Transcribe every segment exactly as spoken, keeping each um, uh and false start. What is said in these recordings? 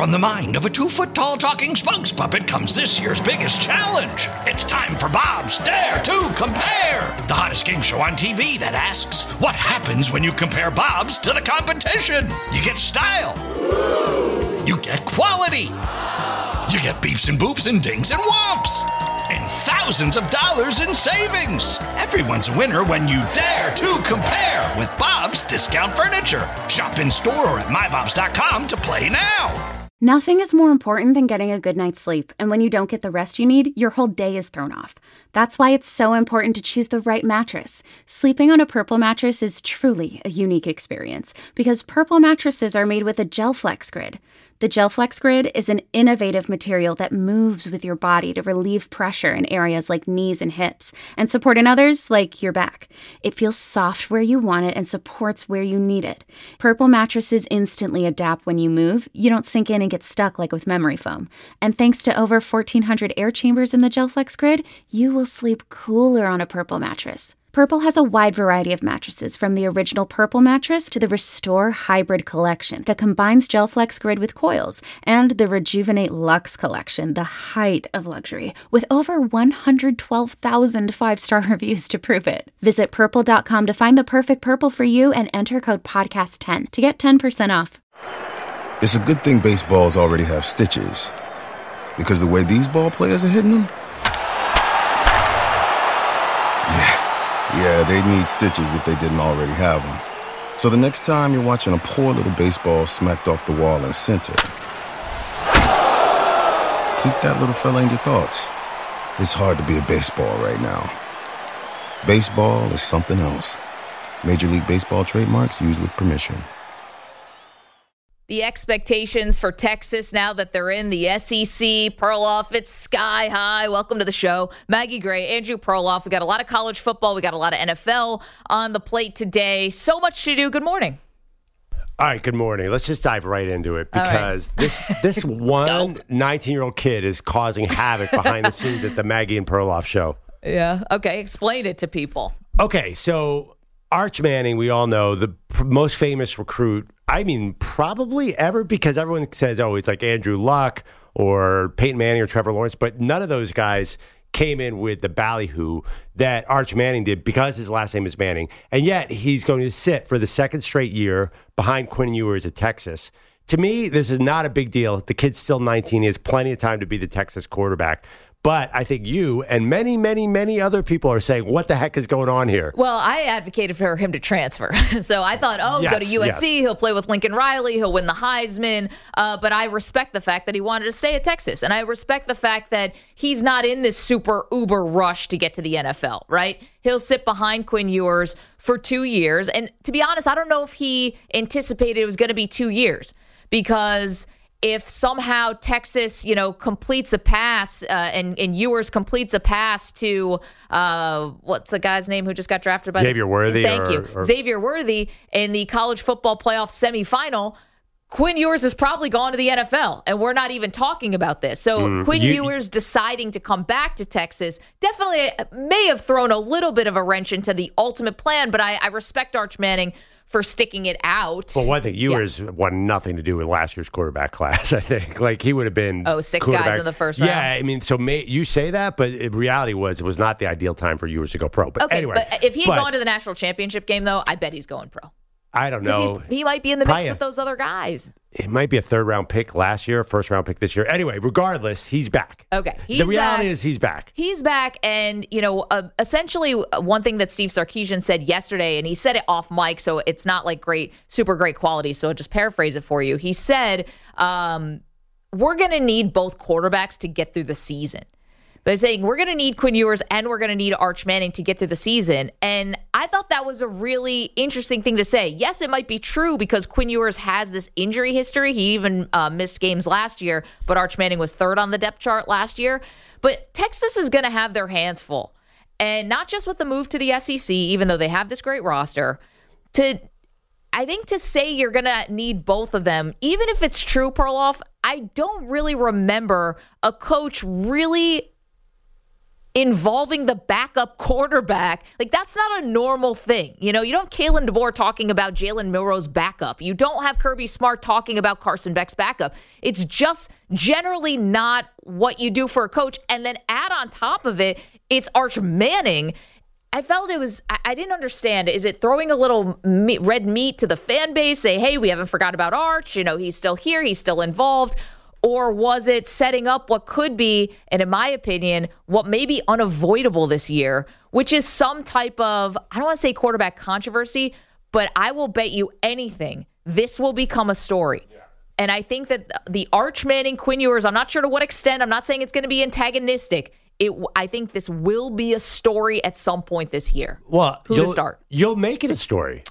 from the mind of a two-foot-tall talking spokes puppet comes this year's biggest challenge. It's time for Bob's Dare to Compare, the hottest game show on T V that asks, what happens when you compare Bobs to the competition? You get style. You get quality. You get beeps and boops and dings and whomps. And thousands of dollars in savings. Everyone's a winner when you dare to compare with Bob's Discount Furniture. Shop in store or at my bobs dot com to play now. Nothing is more important than getting a good night's sleep, and when you don't get the rest you need, your whole day is thrown off. That's why it's so important to choose the right mattress. Sleeping on a Purple mattress is truly a unique experience, because Purple mattresses are made with a GelFlex Grid. The GelFlex Grid is an innovative material that moves with your body to relieve pressure in areas like knees and hips, and support in others like your back. It feels soft where you want it and supports where you need it. Purple mattresses instantly adapt when you move. You don't sink in and get stuck like with memory foam. And thanks to over fourteen hundred air chambers in the GelFlex Grid, you will sleep cooler on a Purple mattress. Purple has a wide variety of mattresses, from the original Purple mattress to the Restore Hybrid collection that combines GelFlex Grid with coils, and the Rejuvenate Luxe collection, the height of luxury, with over one hundred twelve thousand five-star reviews to prove it. Visit purple dot com to find the perfect Purple for you and enter code podcast ten to get ten percent off. It's a good thing baseballs already have stitches, because the way these ball players are hitting them, yeah. Yeah, they need stitches if they didn't already have them. So the next time you're watching a poor little baseball smacked off the wall in center, keep that little fella in your thoughts. It's hard to be a baseball right now. Baseball is something else. Major League Baseball trademarks used with permission. The expectations for Texas now that they're in the S E C, Perloff, it's sky high. Welcome to the show. Maggie Gray, Andrew Perloff. We got a lot of college football. We got a lot of N F L on the plate today. So much to do. Good morning. All right, good morning. Let's just dive right into it, because right. this this one nineteen-year-old kid is causing havoc behind the scenes at the Maggie and Perloff show. Yeah. Okay. Explain it to people. Okay. So Arch Manning, we all know, the pr- most famous recruit, I mean, probably ever, because everyone says, oh, it's like Andrew Luck or Peyton Manning or Trevor Lawrence, but none of those guys came in with the ballyhoo that Arch Manning did, because his last name is Manning. And yet he's going to sit for the second straight year behind Quinn Ewers at Texas. To me, this is not a big deal. The kid's still nineteen. He has plenty of time to be the Texas quarterback. But I think you and many, many, many other people are saying, what the heck is going on here? Well, I advocated for him to transfer. So I thought, oh, yes, go to U S C. Yes. He'll play with Lincoln Riley. He'll win the Heisman. Uh, but I respect the fact that he wanted to stay at Texas. And I respect the fact that he's not in this super uber rush to get to the N F L, right? He'll sit behind Quinn Ewers for two years. And to be honest, I don't know if he anticipated it was going to be two years. Because if somehow Texas, you know, completes a pass uh, and, and Ewers completes a pass to, uh, what's the guy's name who just got drafted by Xavier the, Worthy. Thank or, you. Or, Xavier Worthy in the college football playoff semifinal, Quinn Ewers has probably gone to the N F L, and we're not even talking about this. So mm, Quinn you, Ewers deciding to come back to Texas definitely may have thrown a little bit of a wrench into the ultimate plan, but I, I respect Arch Manning for sticking it out. Well, one thing, Ewers yeah. wanted nothing to do with last year's quarterback class, I think. Like, he would have been... Oh, six guys in the first round? Yeah, I mean, so may, you say that, but the reality was it was not the ideal time for Ewers to go pro. But okay, anyway. But if he had but, gone to the national championship game, though, I bet he's going pro. I don't know. He might be in the mix with those other guys. It might be a third-round pick last year, first-round pick this year. Anyway, regardless, he's back. Okay. He's the reality back. is he's back. He's back, and, you know, uh, essentially one thing that Steve Sarkisian said yesterday, and he said it off mic, so it's not like great, super great quality, so I'll just paraphrase it for you. He said, um, we're going to need both quarterbacks to get through the season. By saying we're going to need Quinn Ewers and we're going to need Arch Manning to get through the season. And I thought that was a really interesting thing to say. Yes, it might be true because Quinn Ewers has this injury history. He even uh, missed games last year, but Arch Manning was third on the depth chart last year. But Texas is going to have their hands full. And not just with the move to the S E C, even though they have this great roster, to I think to say you're going to need both of them, even if it's true, Perloff, I don't really remember a coach really involving the backup quarterback. Like, that's not a normal thing. You know, you don't have Kalen DeBoer talking about Jalen Milroe's backup. You don't have Kirby Smart talking about Carson Beck's backup. It's just generally not what you do for a coach. And then add on top of it, it's Arch Manning. I felt it was, I, I didn't understand. Is it throwing a little meat, red meat to the fan base? Say, hey, we haven't forgot about Arch. You know, he's still here. He's still involved. Or was it setting up what could be, and in my opinion, what may be unavoidable this year, which is some type of, I don't want to say quarterback controversy, but I will bet you anything, this will become a story. Yeah. And I think that the Arch Manning, Quinn Ewers, I'm not sure to what extent, I'm not saying it's going to be antagonistic. It, I think this will be a story at some point this year. Well, who to start? You'll make it a story.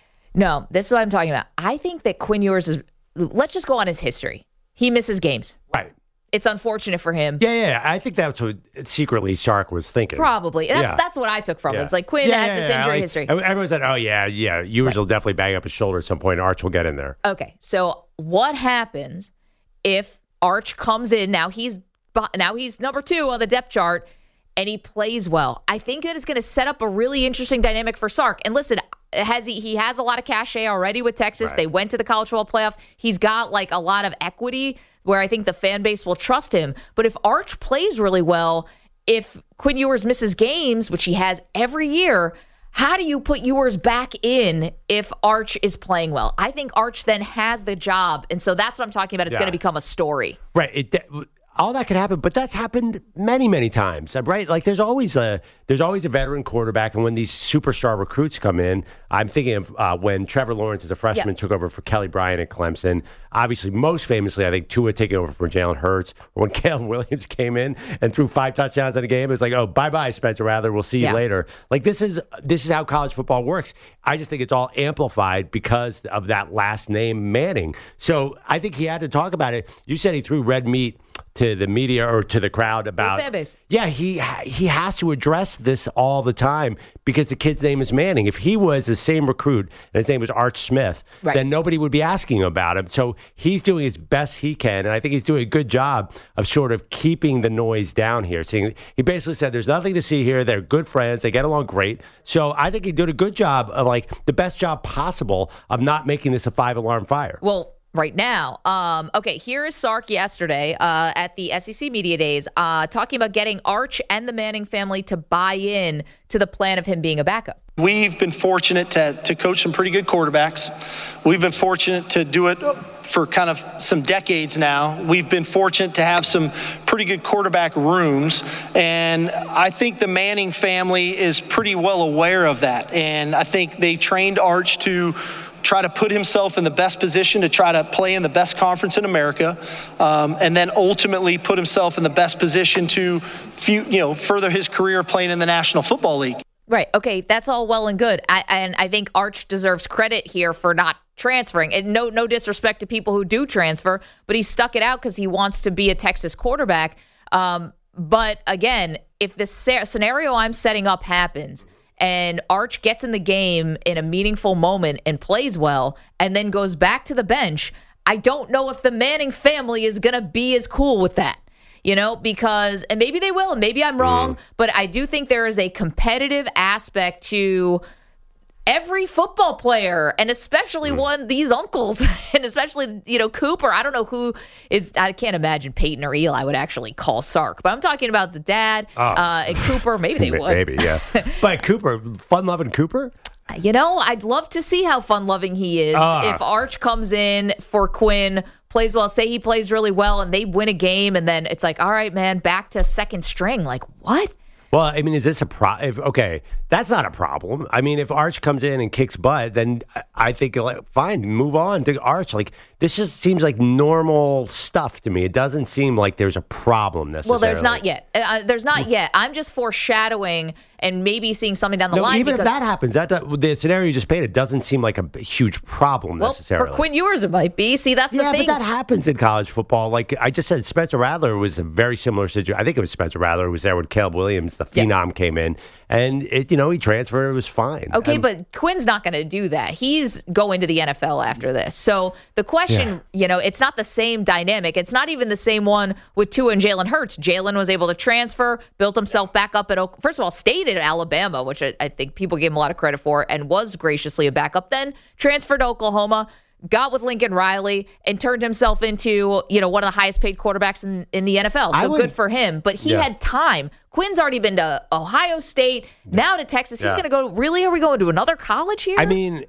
No, this is what I'm talking about. I think that Quinn Ewers is, let's just go on his history. He misses games. Right. It's unfortunate for him. Yeah, yeah. I think that's what secretly Sark was thinking. Probably. That's yeah. that's what I took from yeah. it. It's like Quinn yeah, has yeah, this yeah. injury like, history. Everyone said, oh, yeah, yeah. Ewers right. will definitely bang up his shoulder at some point. Arch will get in there. Okay. So what happens if Arch comes in? Now he's now he's number two on the depth chart, and he plays well. I think that is going to set up a really interesting dynamic for Sark. And listen, has he he has a lot of cachet already with Texas. Right. They went to the college football playoff. He's got like a lot of equity where I think the fan base will trust him. But if Arch plays really well, if Quinn Ewers misses games, which he has every year, how do you put Ewers back in if Arch is playing well? I think Arch then has the job. And so that's what I'm talking about. It's yeah. going to become a story. Right. It, all that could happen, but that's happened many, many times, right? Like there's always a there's always a veteran quarterback, and when these superstar recruits come in, I'm thinking of uh, when Trevor Lawrence as a freshman yep. took over for Kelly Bryant at Clemson. Obviously, most famously, I think Tua taking over for Jalen Hurts, or when Caleb Williams came in and threw five touchdowns in a game. It was like, oh, bye bye, Spencer Rattler. We'll see you yeah. later. Like this is this is how college football works. I just think it's all amplified because of that last name Manning. So I think he had to talk about it. You said he threw red meat to the media or to the crowd about the fan base. Yeah, he he has to address this all the time because the kid's name is Manning. If he was the same recruit and his name was Arch Smith, right. then nobody would be asking about him. So he's doing as best he can, and I think he's doing a good job of sort of keeping the noise down here. Seeing, he basically said there's nothing to see here. They're good friends. They get along great. So I think he did a good job of like the best job possible of not making this a five-alarm fire. Well, right now. Um, okay, here is Sark yesterday uh, at the S E C Media Days uh, talking about getting Arch and the Manning family to buy in to the plan of him being a backup. We've been fortunate to, to coach some pretty good quarterbacks. We've been fortunate to do it for kind of some decades now. We've been fortunate to have some pretty good quarterback rooms, and I think the Manning family is pretty well aware of that. And I think they trained Arch to try to put himself in the best position to try to play in the best conference in America, um, and then ultimately put himself in the best position to, you know, further his career playing in the National Football League. Right. Okay. That's all well and good. I, and I think Arch deserves credit here for not transferring. And no, no disrespect to people who do transfer, but he stuck it out because he wants to be a Texas quarterback. Um, but again, if the scenario I'm setting up happens, and Arch gets in the game in a meaningful moment and plays well and then goes back to the bench, I don't know if the Manning family is going to be as cool with that, you know, because, and maybe they will, and maybe I'm wrong, mm. but I do think there is a competitive aspect to every football player, and especially mm. one, these uncles, and especially, you know, Cooper. I don't know who is, I can't imagine Peyton or Eli would actually call Sark, but I'm talking about the dad oh. uh, and Cooper. Maybe they would. Maybe, yeah. But Cooper, fun-loving Cooper? You know, I'd love to see how fun-loving he is. Uh. If Arch comes in for Quinn, plays well, say he plays really well, and they win a game, and then it's like, all right, man, back to second string. Like, what? Well, I mean, is this a pro? If, okay, that's not a problem. I mean, if Arch comes in and kicks butt, then I think, like, fine, move on to Arch. Like, this just seems like normal stuff to me. It doesn't seem like there's a problem necessarily. Well, there's not yet. Uh, there's not yet. I'm just foreshadowing and maybe seeing something down the no, line. Even because, if that happens, that the scenario you just painted doesn't seem like a huge problem well, necessarily. For Quinn Ewers, it might be. See, that's yeah, the thing. Yeah, but that happens in college football. Like I just said, Spencer Rattler was a very similar situation. I think it was Spencer Rattler who was there when Caleb Williams, the phenom, yeah. came in. And, it, you know, he transferred. It was fine. Okay, and, but Quinn's not going to do that. He's going to the N F L after this. So the question, yeah. you know, it's not the same dynamic. It's not even the same one with Tua and Jalen Hurts. Jalen was able to transfer, built himself back up at, first of all, stayed at Alabama, which I, I think people gave him a lot of credit for, and was graciously a backup. Then transferred to Oklahoma, got with Lincoln Riley, and turned himself into, you know, one of the highest paid quarterbacks in, in the N F L. So would, good for him. But he yeah. had time. Quinn's already been to Ohio State, now to Texas. He's yeah. going to go, really? Are we going to another college here? I mean,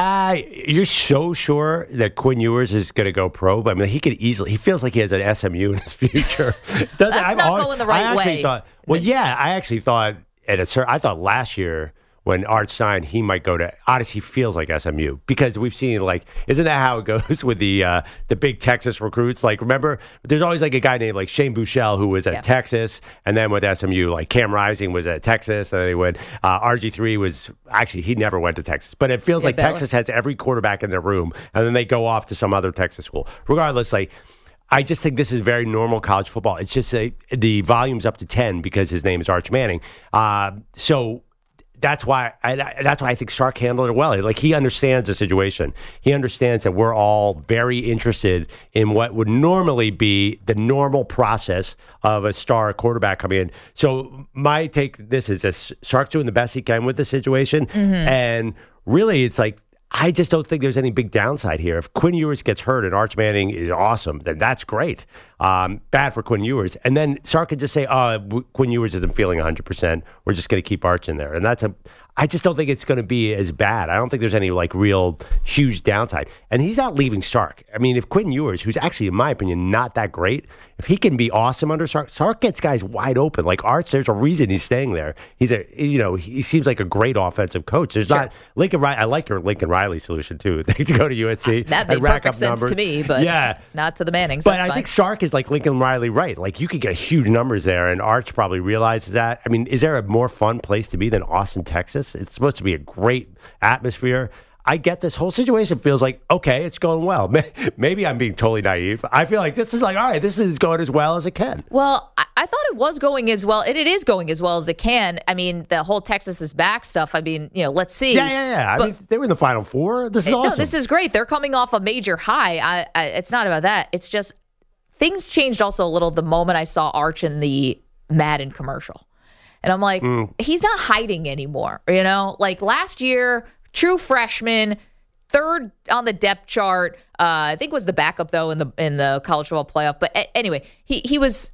I you're so sure that Quinn Ewers is going to go pro? I mean, he could easily, he feels like he has an S M U in his future. That's I'm not going the right I actually way. Thought, well, yeah, I actually thought, at a, I thought last year, when Arch signed, he might go to, honestly, he feels like S M U because we've seen, like, isn't that how it goes with the uh, the big Texas recruits? Like, remember, there's always like a guy named like Shane Buechele who was at yeah. Texas, and then with S M U, like Cam Rising was at Texas, and then he went, uh, R G three was, actually, he never went to Texas, but it feels yeah, like Texas has every quarterback in their room, and then they go off to some other Texas school. Regardless, like, I just think this is very normal college football. It's just a, the volume's up to ten because his name is Arch Manning. Uh, so, That's why I, that's why I think Sark handled it well. Like, he understands the situation. He understands that we're all very interested in what would normally be the normal process of a star quarterback coming in. So my take this is just Sark's doing the best he can with the situation. Mm-hmm. And really, it's like, I just don't think there's any big downside here. If Quinn Ewers gets hurt and Arch Manning is awesome, then that's great. Um, bad for Quinn Ewers. And then Sark could just say, oh, Quinn Ewers isn't feeling one hundred percent. We're just going to keep Arch in there. And that's a, I just don't think it's going to be as bad. I don't think there's any like real huge downside. And he's not leaving Sark. I mean, if Quinn Ewers, who's actually, in my opinion, not that great, if he can be awesome under Sark, Sark gets guys wide open. Like Arch, there's a reason he's staying there. He's a, you know, he seems like a great offensive coach. There's sure. not Lincoln Riley. I like your Lincoln Riley solution too. They to go to U S C. That made rack perfect up sense numbers. to me, but yeah. not to the Mannings. But That's I fine. think Sark is like Lincoln Riley, right? Like you could get huge numbers there, and Arch probably realizes that. I mean, is there a more fun place to be than Austin, Texas? It's supposed to be a great atmosphere. I get this whole situation feels like, okay, it's going well. Maybe I'm being totally naive. I feel like this is like, all right, this is going as well as it can. Well, I, I thought it was going as well, and it is going as well as it can. I mean, the whole Texas is back stuff, I mean, you know, let's see. Yeah, yeah, yeah. I but, mean, they were in the Final Four. This is awesome. No, this is great. They're coming off a major high. I, I, it's not about that. It's just things changed also a little the moment I saw Arch in the Madden commercial. And I'm like, mm. he's not hiding anymore, you know? Like last year, true freshman, third on the depth chart. Uh, I think was the backup though in the in the college football playoff. But a- anyway, he he was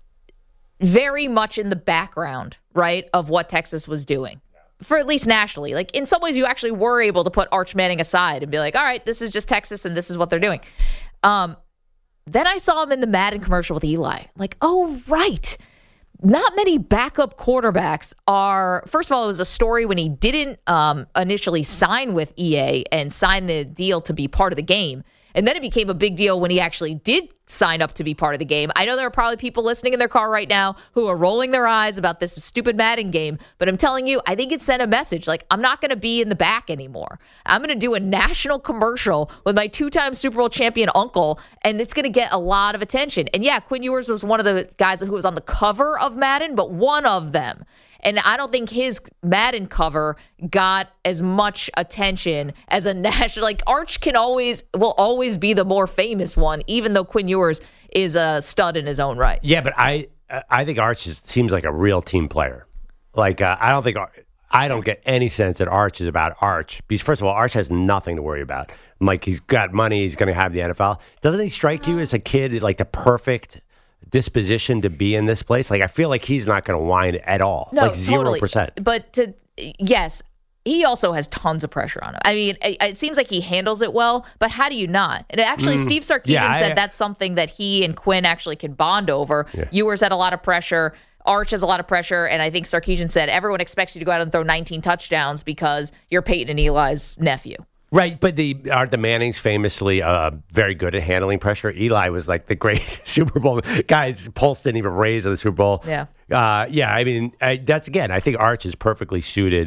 very much in the background, right, of what Texas was doing, for at least nationally. Like in some ways, you actually were able to put Arch Manning aside and be like, all right, this is just Texas and this is what they're doing. Um, then I saw him in the Madden commercial with Eli. I'm like, oh right. Not many backup quarterbacks are, first of all, it was a story when he didn't um, initially sign with E A and sign the deal to be part of the game. And then it became a big deal when he actually did sign up to be part of the game. I know there are probably people listening in their car right now who are rolling their eyes about this stupid Madden game, but I'm telling you, I think it sent a message like, I'm not going to be in the back anymore. I'm going to do a national commercial with my two-time Super Bowl champion uncle, and it's going to get a lot of attention. And yeah, Quinn Ewers was one of the guys who was on the cover of Madden, but one of them. And I don't think his Madden cover got as much attention as a national. Like Arch can always, will always be the more famous one, even though Quinn Ewers is a stud in his own right. Yeah, but I, I think Arch is, seems like a real team player. Like uh, I don't think I don't get any sense that Arch is about Arch because first of all, Arch has nothing to worry about. Like he's got money, he's going to have the N F L. Doesn't he strike you as a kid like the perfect disposition to be in this place? Like I feel like he's not going to whine at all. No, like zero totally. percent. But to, yes, he also has tons of pressure on him. I mean, it, it seems like he handles it well, but how do you not? And actually, mm, Steve Sarkisian yeah, said I, that's something that he and Quinn actually can bond over. Yeah. Ewers had a lot of pressure. Arch has a lot of pressure, and I think Sarkisian said everyone expects you to go out and throw nineteen touchdowns because you're Peyton and Eli's nephew. Right, but the aren't the Mannings famously uh, very good at handling pressure? Eli was like the great Super Bowl guy. His pulse didn't even raise in the Super Bowl. Yeah, uh, yeah. I mean, I, that's again. I think Arch is perfectly suited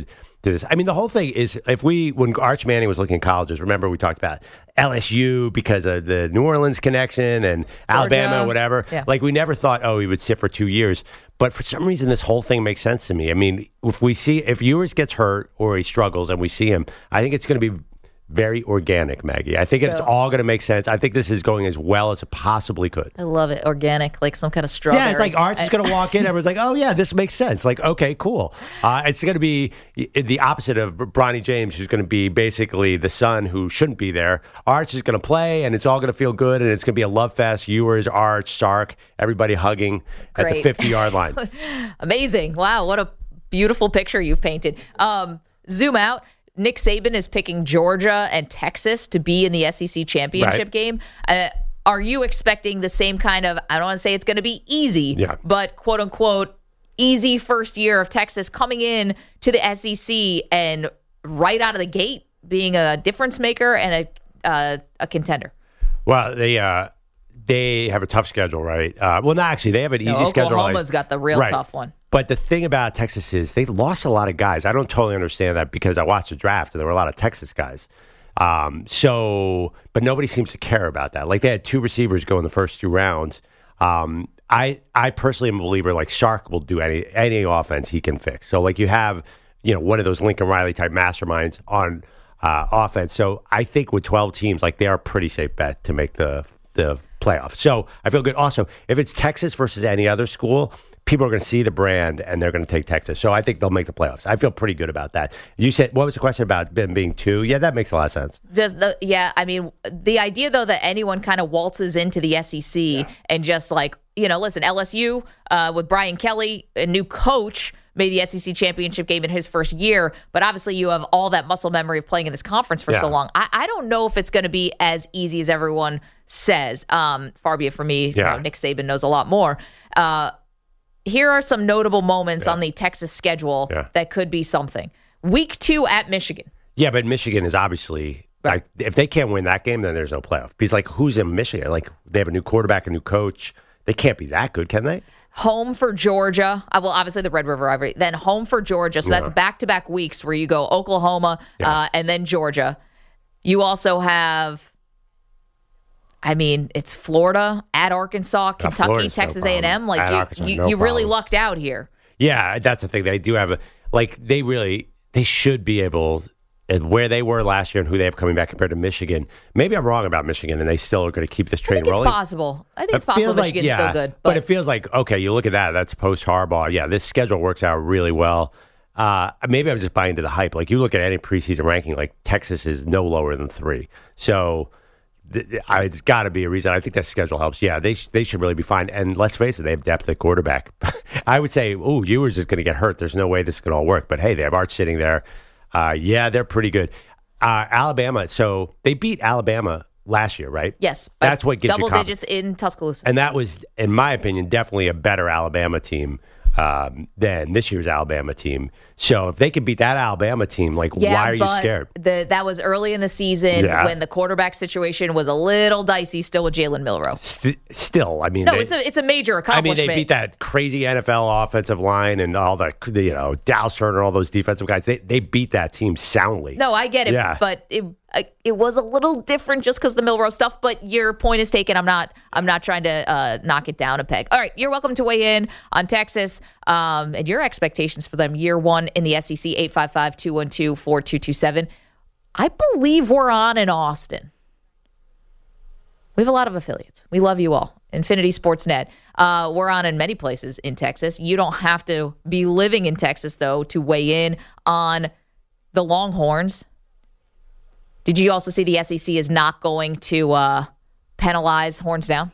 to this. I mean, the whole thing is, if we, when Arch Manning was looking at colleges, remember we talked about L S U because of the New Orleans connection and Alabama, whatever. Yeah. Like, we never thought, oh, he would sit for two years. But for some reason, this whole thing makes sense to me. I mean, if we see, if Ewers gets hurt or he struggles and we see him, I think it's going to be very organic, Maggie. I think So- it's all going to make sense. I think this is going as well as it possibly could. I love it. Organic, like some kind of strawberry. Yeah, it's like Arch is going to walk in. Everyone's like, oh, yeah, this makes sense. Like, okay, cool. Uh, it's going to be the opposite of Bronny James, who's going to be basically the son who shouldn't be there. Arch is going to play, and it's all going to feel good, and it's going to be a love fest. Ewers, Arch, Sark, everybody hugging at the Great. fifty-yard line. Amazing. Wow, what a beautiful picture you've painted. Um, zoom out. Nick Saban is picking Georgia and Texas to be in the S E C championship Right. game. Uh, are you expecting the same kind of, I don't want to say it's going to be easy, Yeah. but quote unquote, easy first year of Texas coming in to the S E C and right out of the gate being a difference maker and a uh, a contender? Well, they uh, they have a tough schedule, right? Uh, well, no, actually, they have an easy No, schedule. Oklahoma's like- got the real Right. tough one. But the thing about Texas is they lost a lot of guys. I don't totally understand that because I watched the draft and there were a lot of Texas guys. Um, so, but nobody seems to care about that. Like, they had two receivers go in the first two rounds. Um, I I personally am a believer, like, Sark will do any any offense he can fix. So, like, you have, you know, one of those Lincoln Riley type masterminds on uh, offense. So I think with twelve teams, like, they are a pretty safe bet to make the the playoffs. So I feel good. Also, if it's Texas versus any other school, people are going to see the brand and they're going to take Texas. So I think they'll make the playoffs. I feel pretty good about that. You said, what was the question about them being two? Yeah, that makes a lot of sense. Just the yeah, I mean, the idea though that anyone kind of waltzes into the S E C yeah. and just like, you know, listen, L S U uh, with Brian Kelly, a new coach, made the S E C championship game in his first year, but obviously you have all that muscle memory of playing in this conference for yeah. so long. I, I don't know if it's going to be as easy as everyone says. Um, far be it from me. Yeah. You know, Nick Saban knows a lot more. Uh, here are some notable moments yeah. on the Texas schedule yeah. that could be something. Week two at Michigan. Yeah, but Michigan is obviously, right. like, if they can't win that game, then there's no playoff. Because, like, who's in Michigan? Like, they have a new quarterback, a new coach. They can't be that good, can they? Home for Georgia. Uh, well, obviously the Red River rivalry. Then home for Georgia. So that's Yeah. back-to-back weeks where you go Oklahoma Yeah. uh, and then Georgia. You also have, I mean, it's Florida, at Arkansas, Kentucky, Florida's no Texas A and M. problem. At Like, Arkansas, you, you, no you really problem. lucked out here. Yeah, that's the thing. They do have a, like, they really, they should be able, and where they were last year and who they have coming back compared to Michigan. Maybe I'm wrong about Michigan, and they still are going to keep this I train think it's rolling. possible. I think It it's possible feels like- Michigan's yeah, still good. But, But, it feels like, okay, you look at that, that's post Harbaugh. Yeah, this schedule works out really well. Uh, maybe I'm just buying into the hype. Like, you look at any preseason ranking, like, Texas is no lower than three. So th- th- I- it's got to be a reason. I think that schedule helps. Yeah, they sh- they should really be fine. And let's face it, they have depth at quarterback. I would say, oh, Ewers is going to get hurt. There's no way this can all work. But, hey, they have Arch sitting there. Uh, yeah, they're pretty good. Uh, Alabama, so they beat Alabama last year, right? yes. by That's what gets double you confident. digits in Tuscaloosa. And that was, in my opinion, definitely a better Alabama team um, than this year's Alabama team. So if they could beat that Alabama team, like, Yeah, why are you but scared? The, that was early in the season Yeah. when the quarterback situation was a little dicey still with Jalen Milroe. St- still, I mean, No, they, it's a it's a major I mean, accomplishment. they beat that crazy N F L offensive line and all the, you know, Dallas Turner, all those defensive guys. They they beat that team soundly. No, I get it, Yeah. but it I- it was a little different just because the Milroe stuff. But your point is taken. I'm not I'm not trying to uh, knock it down a peg. All right, you're welcome to weigh in on Texas um, and your expectations for them year one in the S E C. eight five five, two one two, four two two seven. I believe we're on in Austin. We have a lot of affiliates. We love you all. Infinity Sportsnet. Uh, we're on in many places in Texas. You don't have to be living in Texas, though, to weigh in on the Longhorns. Did you also see the S E C is not going to uh, penalize Horns Down?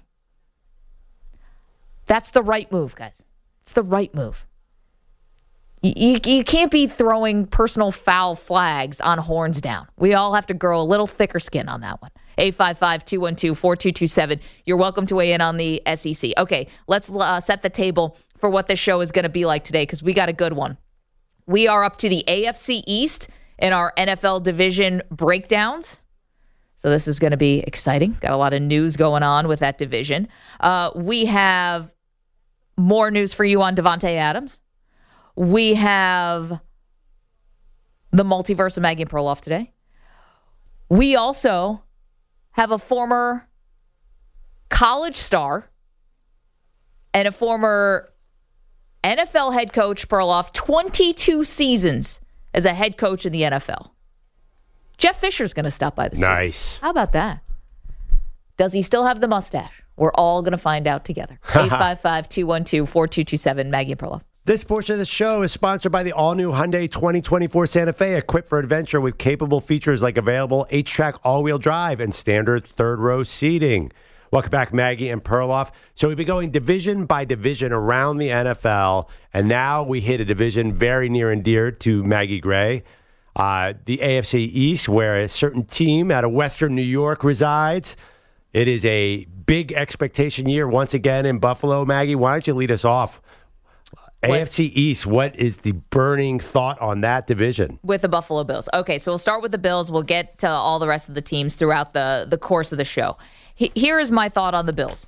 That's the right move, guys. It's the right move. You, you, you can't be throwing personal foul flags on Horns Down. We all have to grow a little thicker skin on that one. eight five five, two one two, four two two seven. You're welcome to weigh in on the S E C. Okay, let's uh, set the table for what this show is going to be like today because we got a good one. We are up to the A F C East in our N F L division breakdowns. So this is going to be exciting. Got a lot of news going on with that division. Uh, we have more news for you on Devontae Adams. We have the multiverse of Maggie and Perloff today. We also have a former college star and a former N F L head coach, Perloff, twenty-two seasons as a head coach in the N F L. Jeff Fisher's going to stop by the studio. Nice. How about that? Does he still have the mustache? We're all going to find out together. eight five five, two one two, four two two seven, Maggie and Perloff. This portion of the show is sponsored by the all-new Hyundai twenty twenty-four Santa Fe, equipped for adventure with capable features like available H-Track all-wheel drive and standard third-row seating. Welcome back, Maggie and Perloff. So we've been going division by division around the N F L, and now we hit a division very near and dear to Maggie Gray, uh, the A F C East, where a certain team out of Western New York resides. It is a big expectation year once again in Buffalo. Maggie, why don't you lead us off? What? A F C East, what is the burning thought on that division? With the Buffalo Bills. Okay, so we'll start with the Bills. We'll get to all the rest of the teams throughout the, the course of the show. He, here is my thought on the Bills.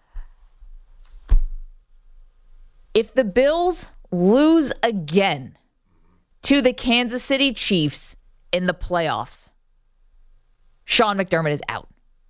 If the Bills lose again to the Kansas City Chiefs in the playoffs, Sean McDermott is out.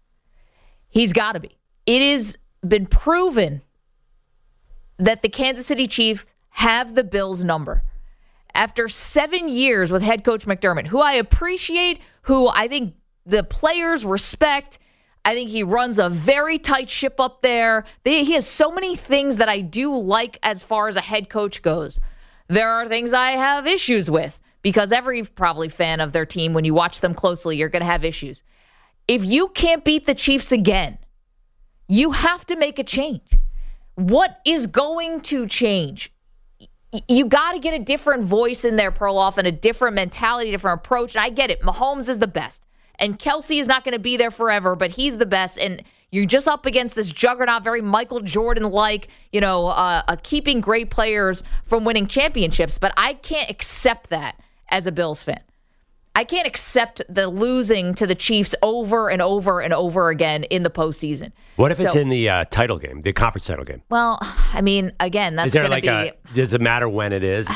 He's got to be. It has been proven that the Kansas City Chiefs have the Bills' number. After seven years with head coach McDermott, who I appreciate, who I think the players respect, I think he runs a very tight ship up there. They, he has so many things that I do like as far as a head coach goes. There are things I have issues with, because every probably fan of their team, when you watch them closely, you're going to have issues. If you can't beat the Chiefs again, you have to make a change. What is going to change? You got to get a different voice in there, Perloff, and a different mentality, different approach. And I get it. Mahomes is the best. And Kelsey is not going to be there forever, but he's the best. And you're just up against this juggernaut, very Michael Jordan-like, you know, uh, uh, keeping great players from winning championships. But I can't accept that as a Bills fan. I can't accept the losing to the Chiefs over and over and over again in the postseason. What if so, it's in the uh, title game, the conference title game? Well, I mean, again, that's going like to be. A, does it matter when it is?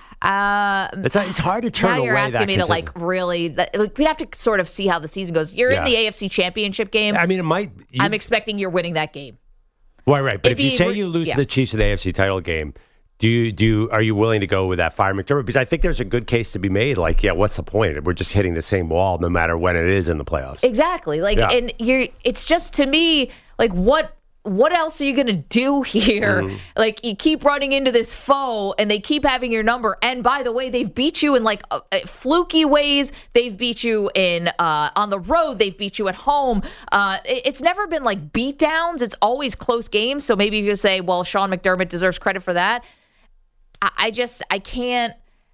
Uh, it's, it's hard to turn now away. You're asking that me to like really. That, like, we'd have to sort of see how the season goes. You're yeah. in the A F C Championship game. I mean, it might. You, I'm expecting you're winning that game. Right, right. But if, if you, you say re- you lose yeah. to the Chiefs in the A F C title game, do you do you, are you willing to go with that fire McDermott? Because I think there's a good case to be made. Like, yeah, what's the point? We're just hitting the same wall no matter when it is in the playoffs. Exactly. Like, yeah. and you're. It's just to me like what. What else are you going to do here? Mm. Like, you keep running into this foe, and they keep having your number. And by the way, they've beat you in like uh, fluky ways. They've beat you in uh, on the road. They've beat you at home. Uh, it, it's never been like beat downs. It's always close games. So maybe you say, well, Sean McDermott deserves credit for that. I, I just I can't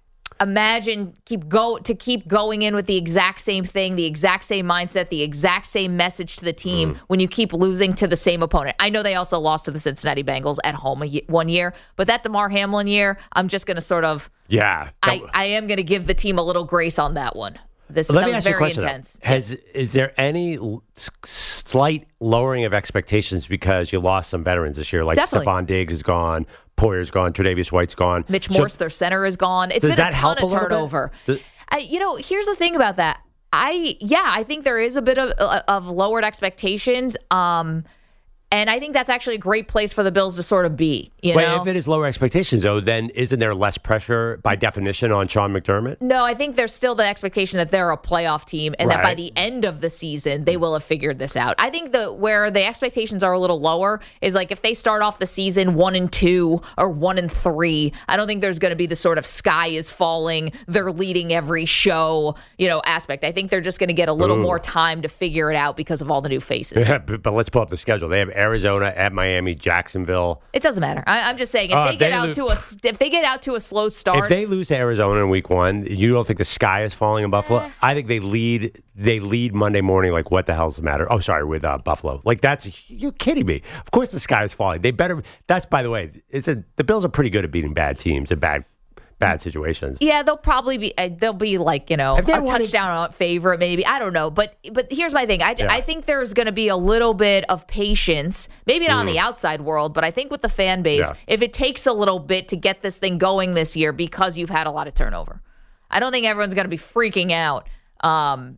imagine keep go to keep going in with the exact same thing, the exact same mindset, the exact same message to the team mm. when you keep losing to the same opponent. I know they also lost to the Cincinnati Bengals at home a, one year, but that DeMar Hamlin year, I'm just going to sort of yeah, I, I am going to give the team a little grace on that one. This Let that me was ask very you a question, intense. Has is there any l- slight lowering of expectations because you lost some veterans this year? Like Definitely. Stephon Diggs is gone, Poyer's gone, Tre'Davious White's gone. Mitch so, Morse, their center, is gone. It's been a ton of turnover. Does, I, you know, here's the thing about that. I yeah, I think there is a bit of of lowered expectations. Um, And I think that's actually a great place for the Bills to sort of be. You Wait, know? if it is lower expectations, though, then isn't there less pressure by definition on Sean McDermott? No, I think there's still the expectation that they're a playoff team and right. that by the end of the season, they will have figured this out. I think that where the expectations are a little lower is like if they start off the season one and two or one and three, I don't think there's going to be the sort of sky is falling, they're leading every show, you know, aspect. I think they're just going to get a little Ooh. more time to figure it out because of all the new faces. Yeah, but, but let's pull up the schedule. They have Arizona at Miami, Jacksonville. It doesn't matter. I, I'm just saying if uh, they get they out lo- to a if they get out to a slow start, if they lose to Arizona in week one, you don't think the sky is falling in Buffalo? Eh. I think they lead. They lead Monday morning. Like, what the hell's the matter? Oh, sorry, with uh, Buffalo. Like, that's you're kidding me. Of course, the sky is falling. They better. That's by the way. It's a the Bills are pretty good at beating bad teams and bad. Bad situations. Yeah, they'll probably be. Uh, they'll be like you know a wanted, touchdown favorite, maybe. I don't know, but but here's my thing. I, yeah. I think there's going to be a little bit of patience, maybe not mm. on the outside world, but I think with the fan base, yeah. if it takes a little bit to get this thing going this year because you've had a lot of turnover. I don't think everyone's going to be freaking out um,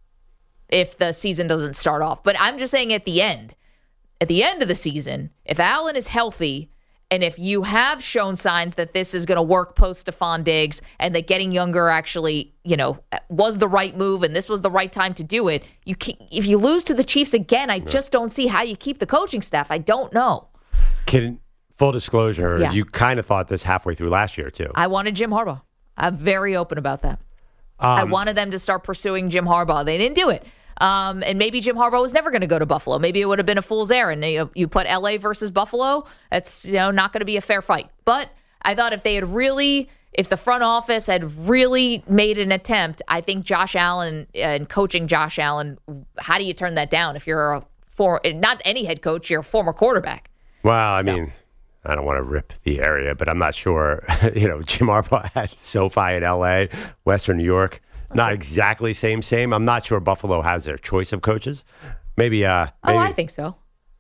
if the season doesn't start off. But I'm just saying at the end, at the end of the season, if Allen is healthy, and if you have shown signs that this is going to work post Stephon Diggs and that getting younger actually, you know, was the right move and this was the right time to do it, you keep, if you lose to the Chiefs again, I yeah. just don't see how you keep the coaching staff. I don't know. Can, full disclosure, yeah. you kind of thought this halfway through last year, too. I wanted Jim Harbaugh. I'm very open about that. Um, I wanted them to start pursuing Jim Harbaugh. They didn't do it. Um, and maybe Jim Harbaugh was never going to go to Buffalo. Maybe it would have been a fool's errand. You, you put L A versus Buffalo, that's you know not going to be a fair fight. But I thought if they had really, if the front office had really made an attempt, I think Josh Allen and coaching Josh Allen, how do you turn that down if you're a for not any head coach, you're a former quarterback? Well, I so. mean, I don't want to rip the area, but I'm not sure. you know, Jim Harbaugh had SoFi in L A, Western New York. Not exactly same, same. I'm not sure Buffalo has their choice of coaches. Maybe. Uh, maybe oh, I think so.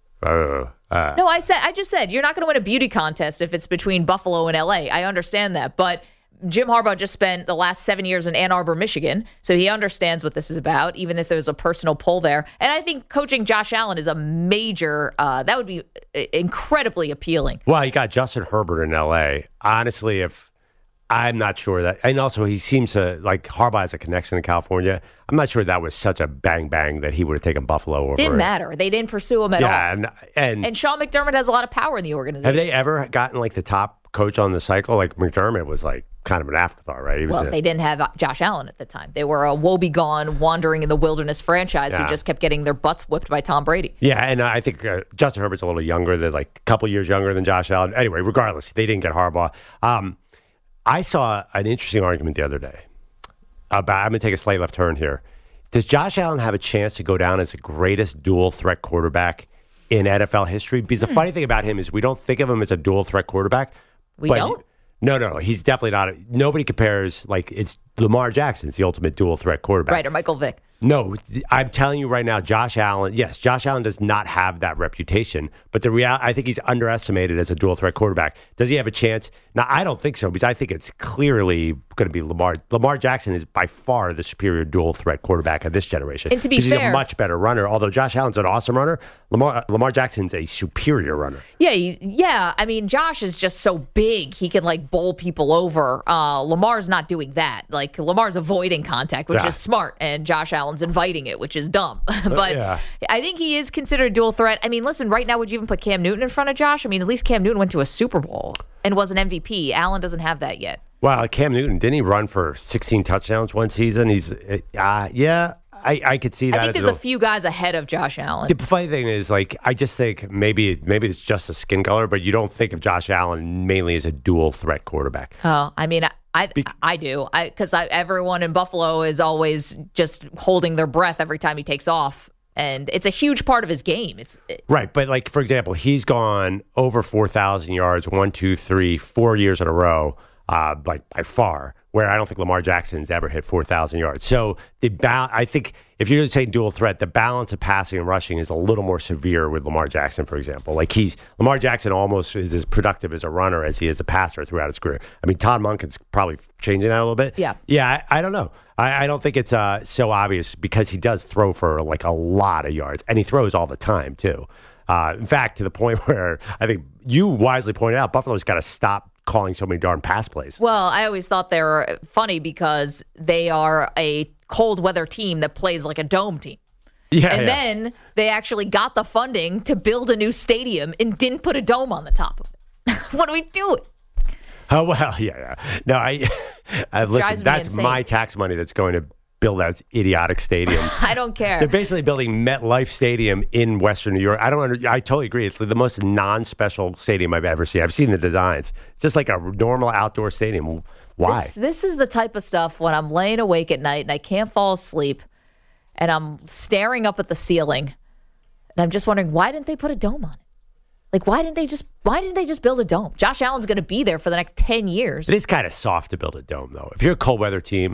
Uh, uh, no, I said. I just said you're not going to win a beauty contest if it's between Buffalo and L A. I understand that, but Jim Harbaugh just spent the last seven years in Ann Arbor, Michigan, so he understands what this is about, even if there's a personal pull there. And I think coaching Josh Allen is a major. Uh, that would be incredibly appealing. Well, you got Justin Herbert in L A. Honestly, if. I'm not sure that, and also he seems to, like Harbaugh has a connection in California. I'm not sure that was such a bang bang that he would have taken Buffalo over. Didn't matter. They didn't pursue him at yeah, all. And, and and Sean McDermott has a lot of power in the organization. Have they ever gotten like the top coach on the cycle? Like McDermott was like kind of an afterthought, right? He was well, a, they didn't have Josh Allen at the time. They were a woebegone, wandering in the wilderness franchise yeah. who just kept getting their butts whipped by Tom Brady. Yeah, and I think uh, Justin Herbert's a little younger, than like a couple years younger than Josh Allen. Anyway, regardless, they didn't get Harbaugh. Um, I saw an interesting argument the other day about, I'm going to take a slight left turn here. Does Josh Allen have a chance to go down as the greatest dual threat quarterback in N F L history? Because hmm. the funny thing about him is we don't think of him as a dual threat quarterback. We don't? No, no, no. He's definitely not. A, nobody compares, like, it's Lamar Jackson's the ultimate dual threat quarterback. Right, or Michael Vick. No, I'm telling you right now, Josh Allen, yes, Josh Allen does not have that reputation, but the real, I think he's underestimated as a dual threat quarterback. Does he have a chance? Now, I don't think so, because I think it's clearly going to be Lamar. Lamar Jackson is by far the superior dual threat quarterback of this generation. And to be fair, he's a much better runner. Although Josh Allen's an awesome runner, Lamar Lamar Jackson's a superior runner. Yeah, he's, yeah. I mean, Josh is just so big, he can like bowl people over. Uh, Lamar's not doing that. Like Lamar's avoiding contact, which yeah. is smart, and Josh Allen's inviting it, which is dumb. but yeah. I think he is considered a dual threat. I mean, listen, right now, would you even put Cam Newton in front of Josh? I mean, at least Cam Newton went to a Super Bowl and was an M V P. Allen doesn't have that yet. Wow, Cam Newton, didn't he run for sixteen touchdowns one season? He's, uh, yeah, I, I could see that. I think as there's a, a few guys ahead of Josh Allen. The funny thing is, like, I just think maybe maybe it's just a skin color, but you don't think of Josh Allen mainly as a dual threat quarterback. Oh, I mean, I I, I do, because I, I, everyone in Buffalo is always just holding their breath every time he takes off. And it's a huge part of his game. It's it, right, but like for example, he's gone over four thousand yards, one, two, three, four years in a row, uh, like by far. Where I don't think Lamar Jackson's ever hit four thousand yards. So the ba- I think if you're going to say dual threat, the balance of passing and rushing is a little more severe with Lamar Jackson, for example. Like he's Lamar Jackson almost is as productive as a runner as he is a passer throughout his career. I mean, Todd Monken's probably changing that a little bit. Yeah, yeah. I, I don't know. I, I don't think it's uh, so obvious because he does throw for like a lot of yards, and he throws all the time too. Uh, in fact, to the point where I think you wisely pointed out, Buffalo's got to stop calling so many darn pass plays. Well, I always thought they were funny because they are a cold weather team that plays like a dome team. Yeah, and yeah. then they actually got the funding to build a new stadium and didn't put a dome on the top of it. What are we doing? Oh, well, yeah, yeah. No, I, I listen, that's insane. my tax money that's going to build that idiotic stadium. I don't care. They're basically building MetLife Stadium in Western New York. I don't under, I totally agree. It's the most non-special stadium I've ever seen. I've seen the designs. It's just like a normal outdoor stadium. Why? This, this is the type of stuff when I'm laying awake at night and I can't fall asleep and I'm staring up at the ceiling and I'm just wondering, why didn't they put a dome on it? Like, why didn't they just why didn't they just build a dome? Josh Allen's going to be there for the next ten years. It is kind of soft to build a dome, though. If you're a cold weather team,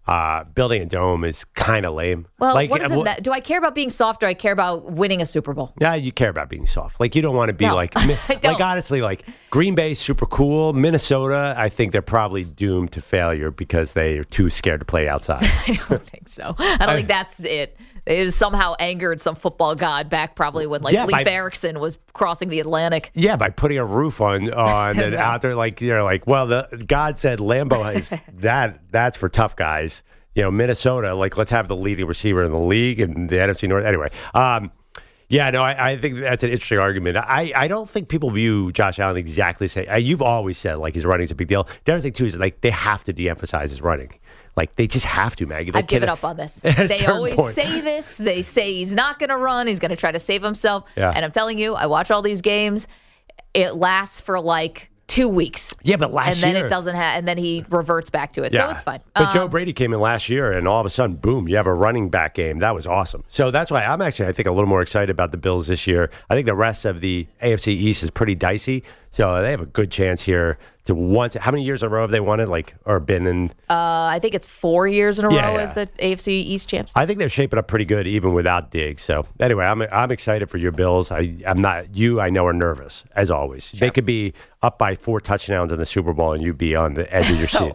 Uh, building a dome is kind of lame. Well, like, what is well, it that, do I care about being soft or I care about winning a Super Bowl? Yeah, you care about being soft. Like, you don't want to be No, like, I like don't. honestly, like Green Bay's super cool. Minnesota, I think they're probably doomed to failure because they are too scared to play outside. I don't think so. I don't think that's it. It has somehow angered some football god back probably when like Yeah, Leif by- Erikson was crossing the Atlantic. Yeah, by putting a roof on on and out there, like you're like, well, the God said Lambeau is that that's for tough guys. You know, Minnesota, like let's have the leading receiver in the league and the N F C North. Anyway, um, yeah, no, I, I think that's an interesting argument. I, I don't think people view Josh Allen exactly the same. Uh, you've always said like his running is a big deal. The other thing too is like they have to de-emphasize his running. Like they just have to, Maggie. They I've given can't- up on this. At a They certain always point. say this. They say he's not going to run. He's going to try to save himself. Yeah. And I'm telling you, I watch all these games. It lasts for like two weeks. Yeah, but last and then year- it doesn't have, and then he reverts back to it. So it's fine. But Joe Um, Brady came in last year, and all of a sudden, boom, you have a running back game. That was awesome. So that's why I'm actually, I think, a little more excited about the Bills this year. I think the rest of the A F C East is pretty dicey. So they have a good chance here to once. How many years in a row have they won it? Like, or been in? Uh, I think it's four years in a Yeah, row yeah. as the A F C East champs. I think they're shaping up pretty good, even without Diggs. So anyway, I'm I'm excited for your Bills. I I'm not you. I know are nervous as always. They could be up by four touchdowns in the Super Bowl, and you'd be on the edge of your seat.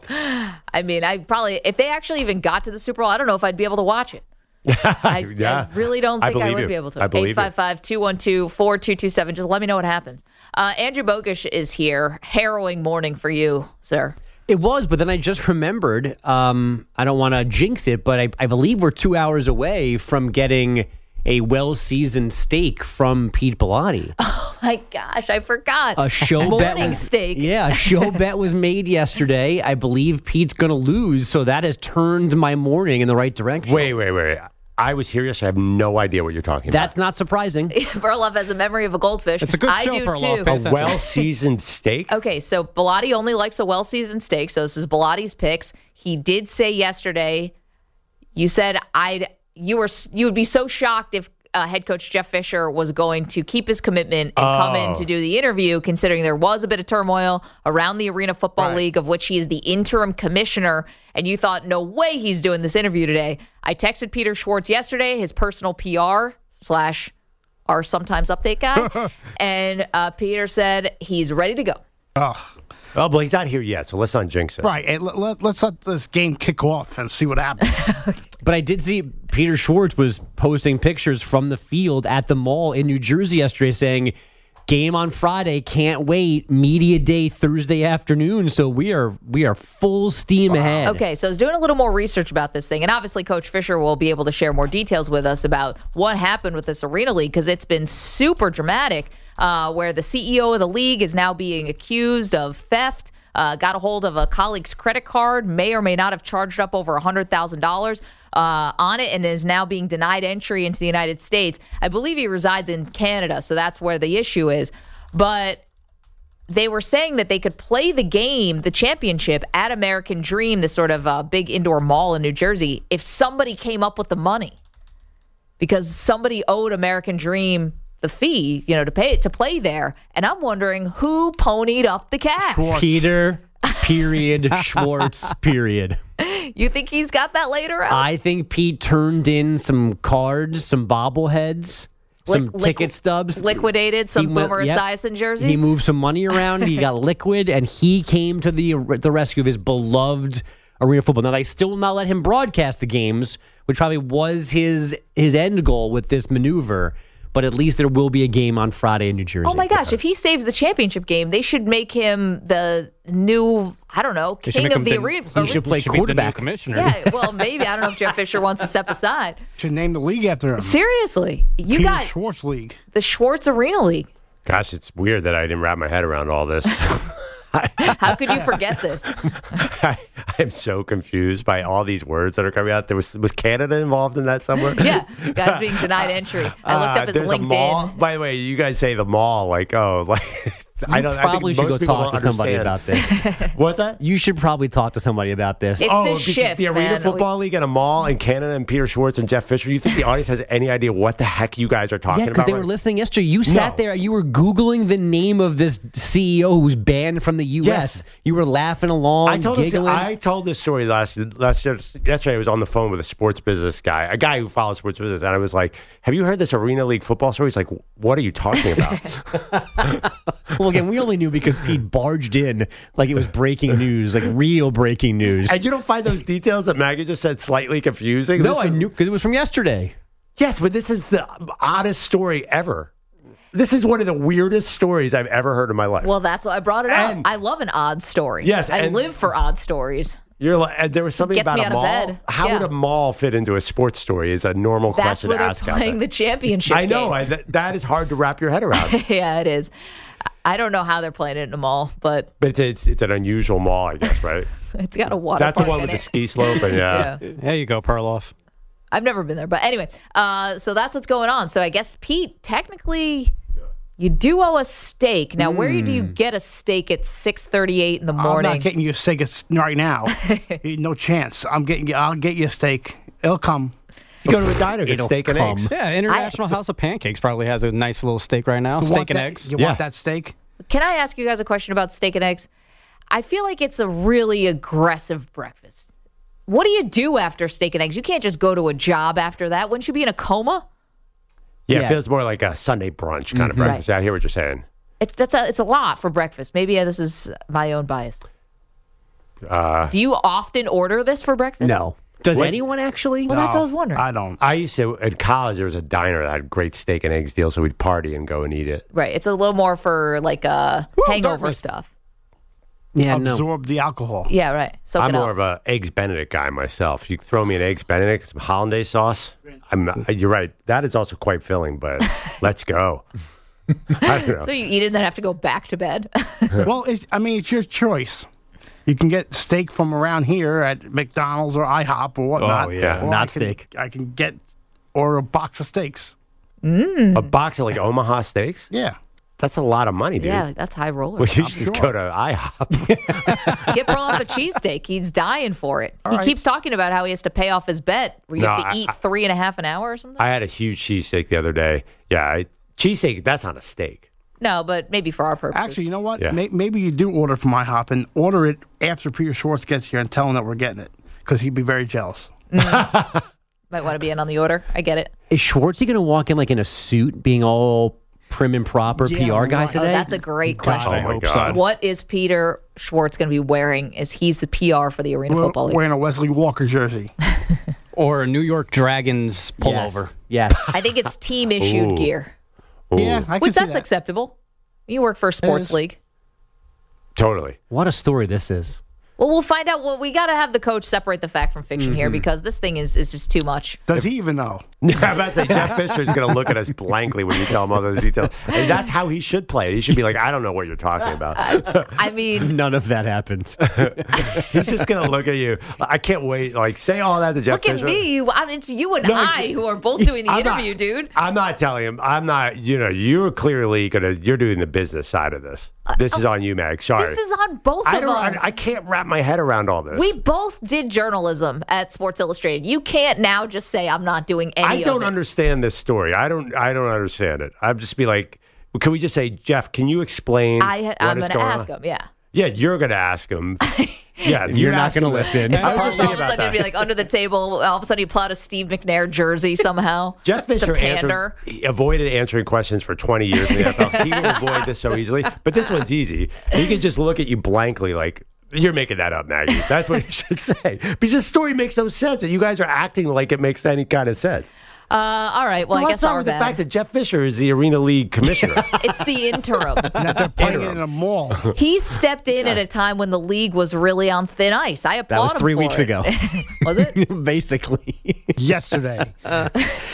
I mean, I probably, if they actually even got to the Super Bowl, I don't know if I'd be able to watch it. I, Yeah. I really don't I think I, believe would you. be able to. I believe you. eight five five, two one two, four two two seven. Just let me know what happens. Uh, Andrew Bogusch is here. Harrowing morning for you, sir. It was, but then I just remembered, um, I don't want to jinx it, but I, I believe we're two hours away from getting a well-seasoned steak from Pete Bellotti. Oh my gosh, I forgot. A show bet Morning was, steak. Yeah, a show bet was made yesterday. I believe Pete's going to lose, so that has turned my morning in the right direction. Wait, wait, wait. I was here yesterday. I have no idea what you're talking That's about. not surprising. Berloff has a memory of a goldfish. It's a good I show, do Berloff. too. Pay A attention. well-seasoned steak? Okay, so Bellotti only likes a well-seasoned steak. So this is Bellotti's picks. He did say yesterday, you said I'd you were you would be so shocked if uh, head coach Jeff Fisher was going to keep his commitment and come in Oh. to do the interview, considering there was a bit of turmoil around the Arena Football Right. League, of which he is the interim commissioner. And you thought, no way he's doing this interview today. I texted Peter Schwartz yesterday, his personal P R slash our sometimes update guy, and uh, Peter said he's ready to go. Oh, Oh, but he's not here yet, so let's not jinx it. right. And let, let, let's let this game kick off and see what happens. But I did see Peter Schwartz was posting pictures from the field at the mall in New Jersey yesterday saying, game on Friday, can't wait, media day Thursday afternoon. So we are we are full steam ahead. Okay, so I was doing a little more research about this thing, and obviously Coach Fisher will be able to share more details with us about what happened with this Arena League, because it's been super dramatic, uh, where the C E O of the league is now being accused of theft, uh, got a hold of a colleague's credit card, may or may not have charged up over one hundred thousand dollars uh, on it, and is now being denied entry into the United States. I believe he resides in Canada, so that's where the issue is. But they were saying that they could play the game, the championship, at American Dream, this sort of uh, big indoor mall in New Jersey, if somebody came up with the money. Because somebody owed American Dream the fee, you know, to pay it to play there. And I'm wondering who ponied up the cash. Peter, period, Schwartz, period. You think he's got that later out? I think Pete turned in some cards, some bobbleheads, some Liq- ticket liqu- stubs. Liquidated some He went- Boomer yep. Esiason He jerseys. moved some money around. He got liquid, and he came to the the rescue of his beloved Arena Football. Now, they still will not let him broadcast the games, which probably was his his end goal with this maneuver. But at least there will be a game on Friday in New Jersey. Oh my gosh, if he saves the championship game, they should make him the new, I don't know, They should king make of him the the- arena. He should play He should be the new quarterback. commissioner. Yeah, well, maybe. I don't know if Jeff Fisher wants to step aside. Should name the league after him. Seriously, you Peter got Schwartz League. the Schwartz Arena League. Gosh, it's weird that I didn't wrap my head around all this. How could you forget this? I, I'm so confused by all these words that are coming out. There was was Canada involved in that somewhere? Yeah, guys being denied entry. I looked Uh, up his there's a mall. LinkedIn. By the way, you guys say the mall like, oh, like I don't. probably I think should most go people talk to don't somebody understand. about this. What's that? You should probably talk to somebody about this. It's oh, the because shift, the Arena man. Football League at a mall in Canada and Peter Schwartz and Jeff Fisher. You think the audience has any idea what the heck you guys are talking yeah, about? because they right? were listening yesterday. You sat No. there, you were Googling the name of this C E O who's banned from the U S. Yes. You were laughing along, I told this, giggling. I told this story last last yesterday. I was on the phone with a sports business guy, a guy who follows sports business, and I was like, "Have you heard this Arena League football story?" He's like, "What are you talking about?" Well, again, we only knew because Pete barged in like it was breaking news, like real breaking news. And you don't find those details that Maggie just said slightly confusing? No, This I is- knew because it was from yesterday. Yes, but this is the oddest story ever. This is one of the weirdest stories I've ever heard in my life. Well, that's why I brought it up. And- I love an odd story. Yes, I and- live for odd stories. You're like, and there was something Gets about me a out of mall. bed. How Yeah. would a mall fit into a sports story? Is a normal That's question where to they're ask out playing there. the championship I know. game. I, that, that is hard to wrap your head around. Yeah, it is. I don't know how they're playing it in a mall, but But it's, it's it's an unusual mall, I guess, right? it's got a water That's the park one in with the it. ski slope, and yeah. Yeah. There you go, Perloff. I've never been there, but anyway, uh, so that's what's going on. So I guess Pete, technically, you do owe a steak. Now, where do you get a steak at six thirty-eight in the I'm morning? not getting you a steak it's- right now. No chance. I'm getting you. I'll get you a steak. It'll come. You go to a diner, get It'll steak and come. eggs. Yeah, International House of Pancakes probably has a nice little steak right now. You Steak want and that- eggs. You Yeah. want that steak? Can I ask you guys a question about steak and eggs? I feel like it's a really aggressive breakfast. What do you do after steak and eggs? You can't just go to a job after that. Wouldn't you be in a coma? Yeah, Yeah. it feels more like a Sunday brunch kind of breakfast. I hear what you're saying. It's that's a it's a lot for breakfast. Maybe uh, this is my own bias. Uh, Do you often order this for breakfast? No. Does What? anyone actually? Well, that's what I was wondering. I don't. I used to, in college, there was a diner that had great steak and eggs deal, so we'd party and go and eat it. Right. It's a little more for like uh, hangover Dartmouth. stuff. yeah, no. Absorb the alcohol. Yeah, right. Soak I'm it more up. of a eggs Benedict guy myself. You throw me an eggs Benedict, some hollandaise sauce. I'm not, you're right. That is also quite filling, but let's go. I don't know. So you eat it and then have to go back to bed. Well, it's, I mean, it's your choice. You can get steak from around here at McDonald's or IHOP or whatnot. Oh, yeah. Or Not I can- steak. I can get or a box of steaks. A box of like Omaha steaks? Yeah. That's a lot of money, dude. yeah, that's high roller. Well, you should just sure. go to IHOP. Get Perloff a cheesesteak. He's dying for it. he right. keeps talking about how he has to pay off his bet where you No, have to I- eat I- three and a half an hour or something. I had a huge cheesesteak the other day. Yeah, I, cheesesteak, that's not a steak. no, but maybe for our purposes. Actually, you know what? Yeah. May, maybe you do order from IHOP and order it after Peter Schwartz gets here and tell him that we're getting it because he'd be very jealous. Might want to be in on the order. I get it. Is Schwartzy going to walk in like in a suit, being all prim and proper Yeah, P R guy right. Oh, today? that's a great question. I Oh, my hope God. so. What is Peter Schwartz going to be wearing? Is he's the P R for the Arena We're Football League? wearing a Wesley Walker jersey. Or a New York Dragons pullover. Yes. yes. I think it's team issued Ooh. gear, Yeah, I can which see that's that. acceptable. You work for a sports is. league. Totally. What a story this is. Well, we'll find out. Well, we got to have the coach separate the fact from fiction here because this thing is, is just too much. Does he even know? I'm about to say, Jeff Fisher's going to look at us blankly when you tell him all those details. And that's how he should play it. He should be like, I don't know what you're talking about. I mean, None of that happens. He's just going to look at you. I can't wait. Like, say all that to Jeff look at Fisher. me. You- I mean, it's you and No, I it's- who are both doing the I'm not- interview, dude. I'm not telling him. I'm not, you know, you're clearly going to, you're doing the business side of this. This is on you, Mag. Sorry. This is on both I of don't, us. I, I can't wrap my head around all this. We both did journalism at Sports Illustrated. You can't now just say I'm not doing any I of don't it. understand this story. I don't. I don't understand it. I'd just be like, can we just say, Jeff? Can you explain? I, what I'm is going to going ask on? him, yeah. Yeah, you're going to ask him. Yeah, You're not asking going to him. listen. I was All just of thinking a about sudden, it'd be that. like under the table. All of a sudden, you pull out a Steve McNair jersey somehow. Jeff Just Fisher a pander. answered, he avoided answering questions for twenty years in the N F L. He will avoid this so easily. But this one's easy. He can just look at you blankly like, you're making that up, Maggie. That's what he should say. Because this story makes no sense, and you guys are acting like it makes any kind of sense. Uh, all right. Well, So I let's guess start our with the bad. fact that Jeff Fisher is the Arena League commissioner. It's the interim. And that they're playing it in a mall. He stepped in at a time when the league was really on thin ice. I applaud That was him three for weeks it. ago. Was it? Basically. Yesterday.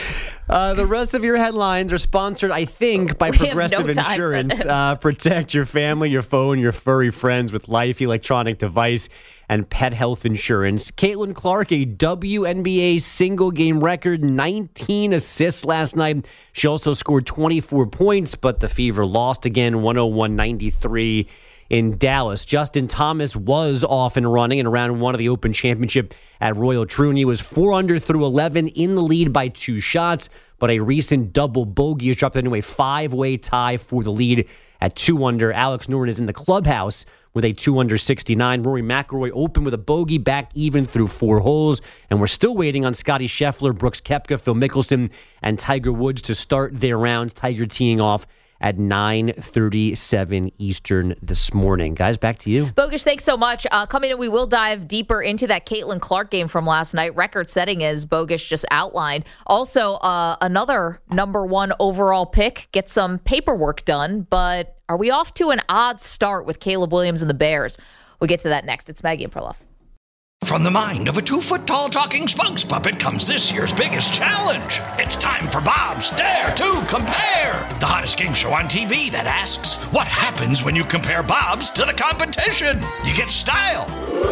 Uh, the rest of your headlines are sponsored, I think, by We have Progressive no time for Insurance. this. Uh, protect your family, your phone, your furry friends with Life electronic device and pet health insurance. Caitlin Clark, a W N B A single game record, nineteen assists last night. She also scored twenty-four points, but the Fever lost again, one oh one ninety-three in Dallas. Justin Thomas was off and running in round one of the Open Championship at Royal Troon. He was four under through eleven in the lead by two shots, but a recent double bogey has dropped into a five-way tie for the lead at two under. Alex Noren is in the clubhouse with a two under sixty-nine. Rory McIlroy opened with a bogey back even through four holes, and we're still waiting on Scotty Scheffler, Brooks Koepka, Phil Mickelson, and Tiger Woods to start their rounds. Tiger teeing off at nine thirty-seven Eastern this morning. Guys, back to you. Bogusch, thanks so much. Uh, coming in, we will dive deeper into that Caitlin Clark game from last night. Record setting, as Bogusch just outlined. Also, uh, another number one overall pick. Get some paperwork done, but are we off to an odd start with Caleb Williams and the Bears? We'll get to that next. It's Maggie and Perloff. From the mind of a two-foot-tall talking spokes puppet comes this year's biggest challenge. It's time for Bob's Dare to Compare, the hottest game show on T V that asks, what happens when you compare Bob's to the competition? You get style.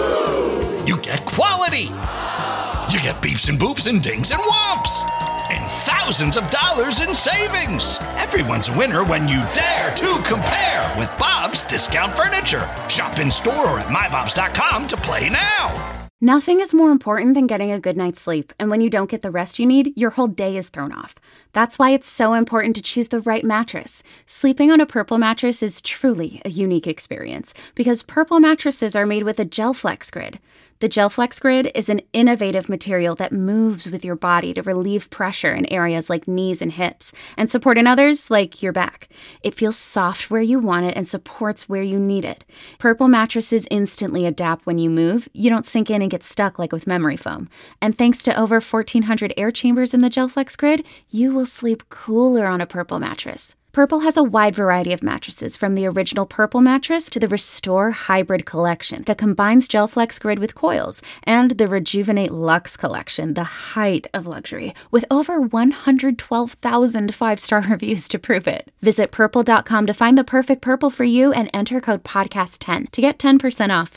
You get quality. You get beeps and boops and dings and whomps. And thousands of dollars in savings. Everyone's a winner when you dare to compare with Bob's Discount Furniture. Shop in store or at my bobs dot com to play now. Nothing is more important than getting a good night's sleep, and when you don't get the rest you need, your whole day is thrown off. That's why it's so important to choose the right mattress. Sleeping on a Purple mattress is truly a unique experience, because Purple mattresses are made with a GelFlex Grid. The GelFlex Grid is an innovative material that moves with your body to relieve pressure in areas like knees and hips, and support in others like your back. It feels soft where you want it and supports where you need it. Purple mattresses instantly adapt when you move. You don't sink in and get stuck like with memory foam. And thanks to over fourteen hundred air chambers in the GelFlex Grid, you will sleep cooler on a Purple mattress. Purple has a wide variety of mattresses, from the original Purple mattress to the Restore Hybrid collection that combines GelFlex Grid with coils, and the Rejuvenate Luxe collection, the height of luxury, with over one hundred twelve thousand five-star reviews to prove it. Visit purple dot com to find the perfect Purple for you and enter code podcast ten to get ten percent off.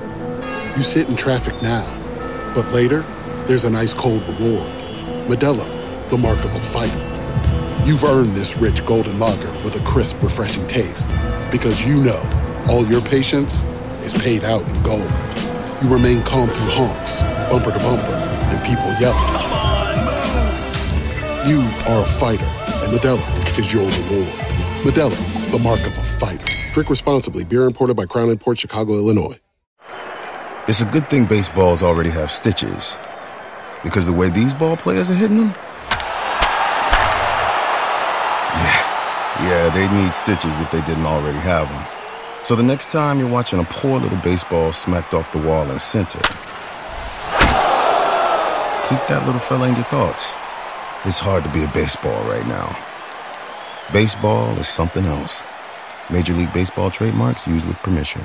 You sit in traffic now, but later, there's an ice-cold reward. Modelo, the mark of a fighter. You've earned this rich golden lager with a crisp, refreshing taste. Because you know, all your patience is paid out in gold. You remain calm through honks, bumper to bumper, and people yelling. Come on, move! You are a fighter, and Modelo is your reward. Modelo, the mark of a fighter. Drink responsibly. Beer imported by Crown Imports, Chicago, Illinois. It's a good thing baseballs already have stitches. Because the way these ball players are hitting them, yeah, they'd need stitches if they didn't already have them. So the next time you're watching a poor little baseball smacked off the wall in center, keep that little fella in your thoughts. It's hard to be a baseball right now. Baseball is something else. Major League Baseball trademarks used with permission.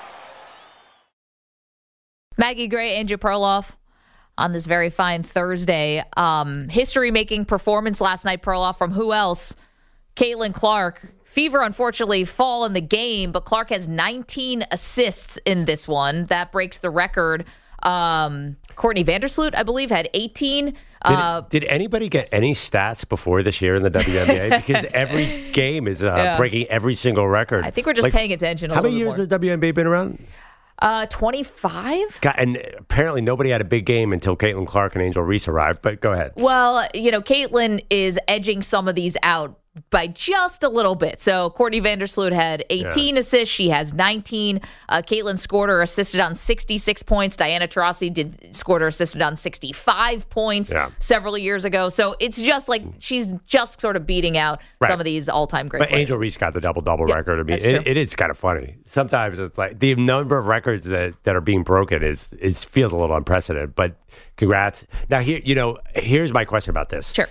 Maggie Gray, Andrew Perloff on this very fine Thursday. Um, history-making performance last night, Perloff, from who else? Caitlin Clark. Fever, unfortunately, fall in the game, but Clark has nineteen assists in this one. That breaks the record. Um, Courtney Vandersloot, I believe, had eighteen. Did, uh, did anybody get any stats before this year in the W N B A? Because every game is uh, Yeah. breaking every single record. I think we're just Like, paying attention a How little many bit years more. has the W N B A been around? Uh, twenty-five? God, and apparently nobody had a big game until Caitlin Clark and Angel Reese arrived. But go ahead. Well, you know, Caitlin is edging some of these out by just a little bit. So Courtney Vandersloot had eighteen Yeah. assists. She has nineteen. Uh, Caitlin scored or assisted on sixty-six points. Diana Taurasi did scored or assisted on sixty-five points Yeah. several years ago. So it's just like she's just sort of beating out Right. some of these all-time great But players. Angel Reese got the double-double Yep, record. I mean, that's it, true. it is kind of funny. Sometimes it's like the number of records that, that are being broken is, is feels a little unprecedented. But congrats. Now, here, you know, here's my question about this. Sure.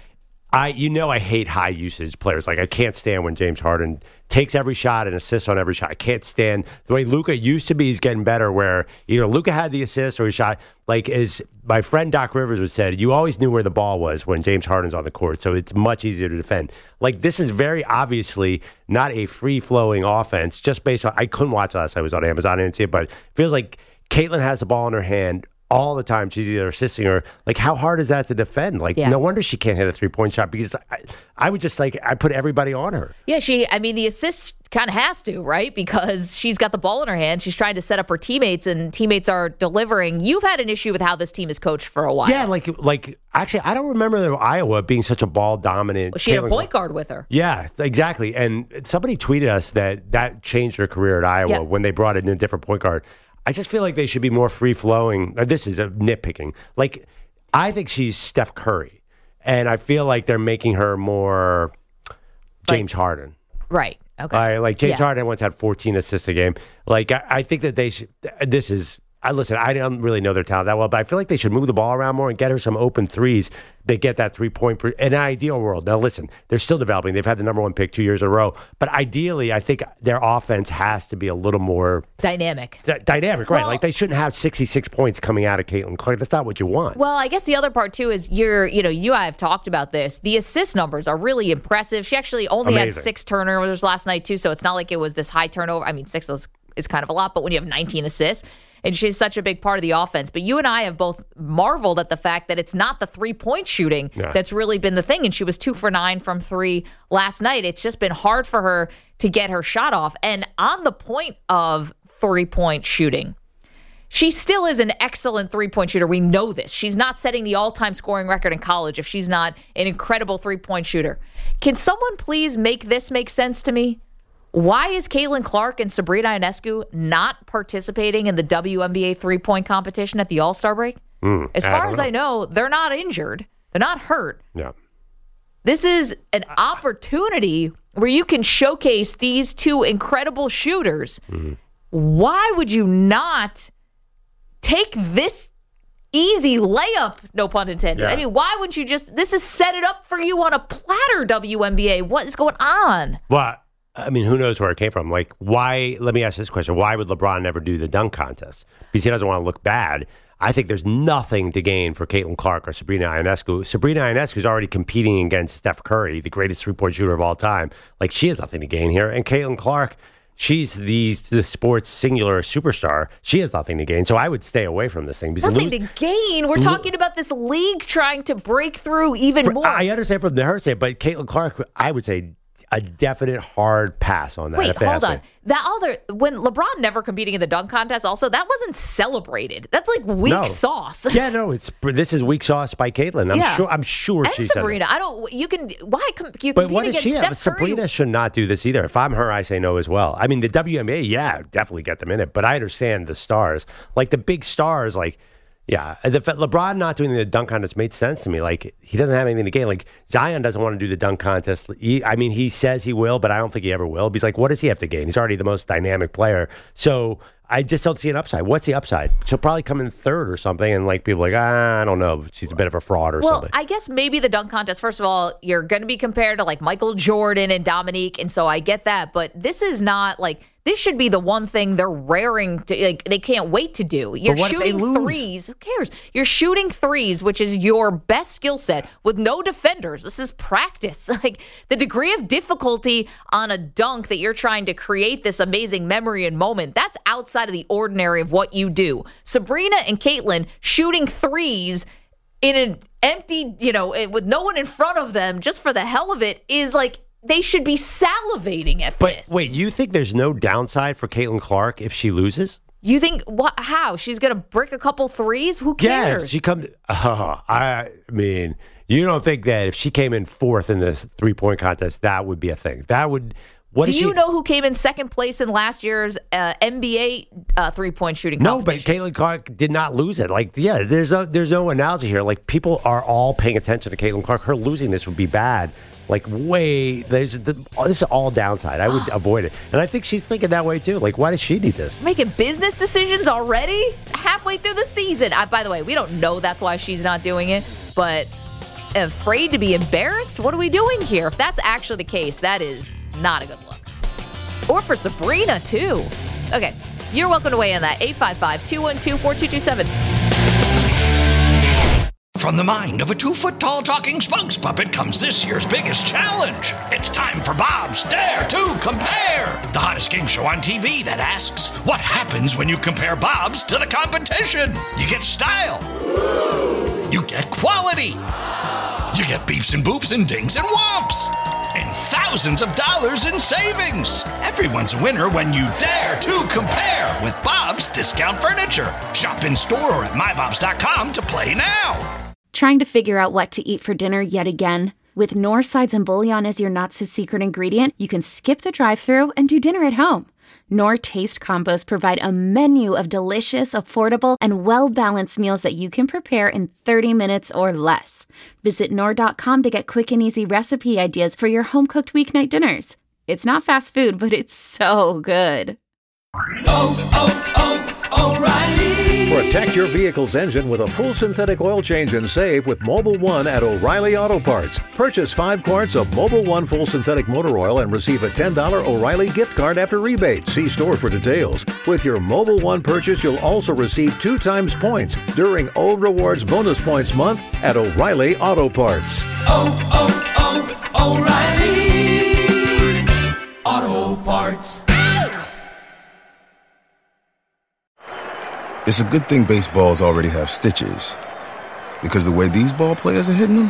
I, you know, I hate high usage players. Like I can't stand when James Harden takes every shot and assists on every shot. I can't stand the way Luka used to be. He's getting better where either Luka had the assist or he shot. Like as my friend Doc Rivers would said, you always knew where the ball was when James Harden's on the court. So it's much easier to defend. Like this is very obviously not a free flowing offense just based on, I couldn't watch last. I was on Amazon. I didn't see it, but it feels like Caitlin has the ball in her hand all the time. She's either assisting or like, how hard is that to defend? Like, yeah. No wonder she can't hit a three-point shot because I, I would just like, I put everybody on her. Yeah, she, I mean, the assist kind of has to, right? Because she's got the ball in her hand. She's trying to set up her teammates and teammates are delivering. You've had an issue with how this team is coached for a while. Yeah, like, like actually, I don't remember Iowa being such a ball dominant. Well, she had a point guard with her. Yeah, exactly. And somebody tweeted us that that changed her career at Iowa yep. when they brought in a different point guard. I just feel like they should be more free-flowing. This is a nitpicking. Like, I think she's Steph Curry, and I feel like they're making her more James like, Harden. Right. Okay. Uh, like, James yeah. Harden once had fourteen assists a game. Like, I, I think that they should – this is – I listen, I don't really know their talent that well, but I feel like they should move the ball around more and get her some open threes. They get that three-point per, in an ideal world. Now, listen, they're still developing. They've had the number one pick two years in a row. But ideally, I think their offense has to be a little more dynamic. D- dynamic, right? Well, like they shouldn't have sixty-six points coming out of Caitlin Clark. That's not what you want. Well, I guess the other part too is you're, you know, you and I have talked about this. The assist numbers are really impressive. She actually only Amazing. had six turnovers last night too, so it's not like it was this high turnover. I mean, six is, is kind of a lot, but when you have nineteen assists. And she's such a big part of the offense. But you and I have both marveled at the fact that it's not the three-point shooting yeah. that's really been the thing. And she was two for nine from three last night. It's just been hard for her to get her shot off. And on the point of three-point shooting, she still is an excellent three-point shooter. We know this. She's not setting the all-time scoring record in college if she's not an incredible three-point shooter. Can someone please make this make sense to me? Why is Caitlin Clark and Sabrina Ionescu not participating in the W N B A three-point competition at the All-Star break? Mm, as far I as know. I know, they're not injured. They're not hurt. Yeah. This is an opportunity where you can showcase these two incredible shooters. Mm-hmm. Why would you not take this easy layup, no pun intended? Yeah. I mean, why wouldn't you just, this is set it up for you on a platter, W N B A. What is going on? Well, I mean, who knows where it came from? Like, why? Let me ask this question. Why would LeBron never do the dunk contest? Because he doesn't want to look bad. I think there's nothing to gain for Caitlin Clark or Sabrina Ionescu. Sabrina Ionescu is already competing against Steph Curry, the greatest three-point shooter of all time. Like, she has nothing to gain here. And Caitlin Clark, she's the the sports singular superstar. She has nothing to gain. So I would stay away from this thing. Because Nothing lose, to gain. We're talking about this league trying to break through even for, more. I understand from her side, but Caitlin Clark, I would say, a definite hard pass on that. Wait, hold on. Me. That other when LeBron never competing in the dunk contest, also that wasn't celebrated. That's like weak no. sauce. Yeah, no, it's this is weak sauce by Caitlin. I'm yeah. sure. I'm sure and she Sabrina. said I don't. You can. Why com- you But compete what does against she have? Steph Curry? Sabrina should not do this either. If I'm her, I say no as well. I mean, the W N B A, yeah, definitely get them in it. But I understand the stars, like the big stars, like. Yeah, the LeBron not doing the dunk contest made sense to me. Like, he doesn't have anything to gain. Like, Zion doesn't want to do the dunk contest. He, I mean, he says he will, but I don't think he ever will. He's like, what does he have to gain? He's already the most dynamic player. So I just don't see an upside. What's the upside? She'll probably come in third or something, and like people are like, ah, I don't know. She's a bit of a fraud or well, something. I guess maybe the dunk contest, first of all, you're going to be compared to like Michael Jordan and Dominique, and so I get that. But this is not like, this should be the one thing they're raring to, like, they can't wait to do. You're shooting threes. Who cares? You're shooting threes, which is your best skill set with no defenders. This is practice. Like, the degree of difficulty on a dunk that you're trying to create this amazing memory and moment, that's outside of the ordinary of what you do. Sabrina and Caitlin shooting threes in an empty, you know, with no one in front of them just for the hell of it is like, they should be salivating at but this. Wait, you think there's no downside for Caitlin Clark if she loses? You think what? How she's gonna brick a couple threes? Who cares? Yeah, if she comes. Oh, I mean, you don't think that if she came in fourth in this three-point contest, that would be a thing? That would. What Do you she, know who came in second place in last year's uh, N B A uh, three-point shooting no, competition? but Caitlin Clark did not lose it. Like, yeah, there's no, there's no analogy here. Like, people are all paying attention to Caitlin Clark. Her losing this would be bad. Like, way, there's the, this is all downside. I would avoid it. And I think she's thinking that way, too. Like, why does she need this? Making business decisions already? It's halfway through the season. I, by the way, we don't know that's why she's not doing it, but afraid to be embarrassed? What are we doing here? If that's actually the case, that is not a good look. Or for Sabrina, too. Okay, you're welcome to weigh in on that. eight five five, two one two, four two two seven. From the mind of a two-foot-tall talking spokes puppet comes this year's biggest challenge. It's time for Bob's Dare to Compare, the hottest game show on T V that asks, what happens when you compare Bobs to the competition? You get style. You get quality. You get beeps and boops and dings and whomps. And thousands of dollars in savings. Everyone's a winner when you dare to compare with Bob's Discount Furniture. Shop in store or at my bobs dot com to play now. Trying to figure out what to eat for dinner yet again? With Knorr sides and bouillon as your not-so-secret ingredient, you can skip the drive-thru and do dinner at home. Knorr Taste Combos provide a menu of delicious, affordable, and well-balanced meals that you can prepare in thirty minutes or less. Visit Knorr dot com to get quick and easy recipe ideas for your home-cooked weeknight dinners. It's not fast food, but it's so good. Oh, oh, oh, O'Reilly. Protect your vehicle's engine with a full synthetic oil change and save with Mobil one at O'Reilly Auto Parts. Purchase five quarts of Mobil one full synthetic motor oil and receive a ten dollars O'Reilly gift card after rebate. See store for details. With your Mobil one purchase, you'll also receive two times points during O Rewards Bonus Points Month at O'Reilly Auto Parts. Oh, oh, oh, O'Reilly Auto Parts. It's a good thing baseballs already have stitches, because the way these ball players are hitting them,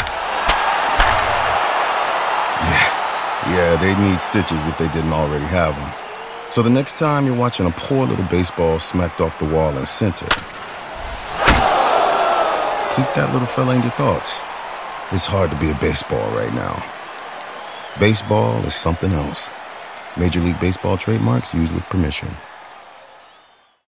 yeah, yeah, they need stitches if they didn't already have them. So the next time you're watching a poor little baseball smacked off the wall in center, keep that little fella in your thoughts. It's hard to be a baseball right now. Baseball is something else. Major League Baseball trademarks used with permission.